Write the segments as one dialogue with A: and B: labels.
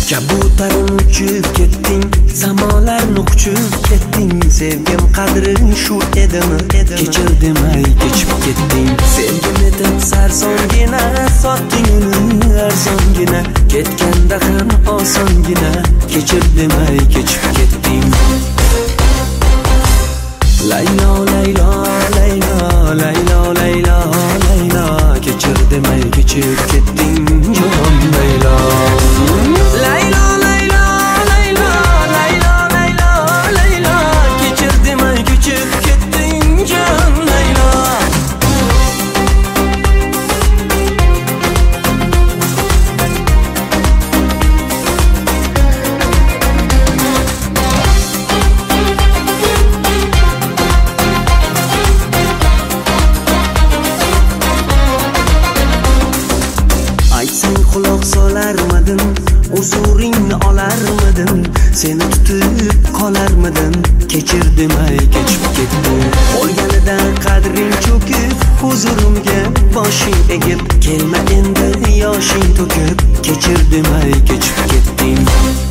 A: Kabutarim uchib ketding, zamonlarni quchib ketding. Sevgim qadrin shu edimi? Kechir demay kechib ketding. Sevgim etib sarsongina, sotding uni arzongina. Ketganda ham osongina, kechir demay kechib ketding. Laylo, laylo, laylo, laylo, laylo, laylo, kechir demay kechib ketding, jon laylo. Laylo, laylo, laylo, laylo, laylo, laylo, kechir demay kechib ketding, jon laylo. Aytsang quloq solarmidim, huzuringni olarmidim, seni tutib qolarmidim, kechir demay kechib ketdim. Qolganida qadring cho'kib, huzurimga boshing egib, kelma endi yoshing to'kib, kechir demay kechib ketding.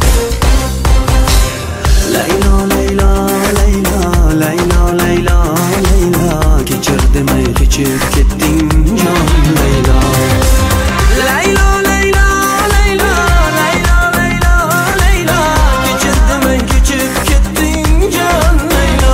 A: Laylo, laylo, laylo, laylo, laylo, laylo, kechir demay kechib ketding, jon laylo. Laylo, laylo, laylo, laylo, laylo, laylo, kechir demay kechib ketding, jon laylo.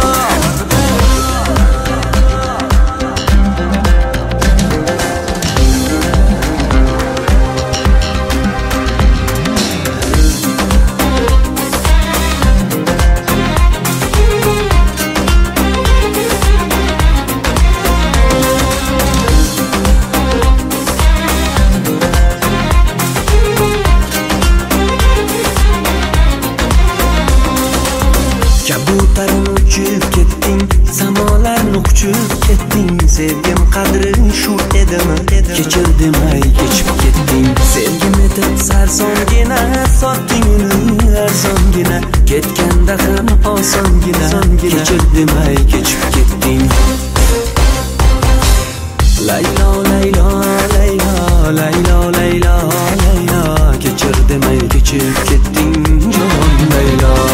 A: Kabutarim uchib ketding, zamonlarni quchib ketding. Sevgim qadrin shu edimi? Kechir demay kechib ketding. Sevgim etib sarsongina, sotding uni arzongina. Ketganda ham osongina, kechir demay kechib ketding. Laylo, laylo, laylo, laylo, laylo, laylo, kechir demay kechib ketding, jon laylo.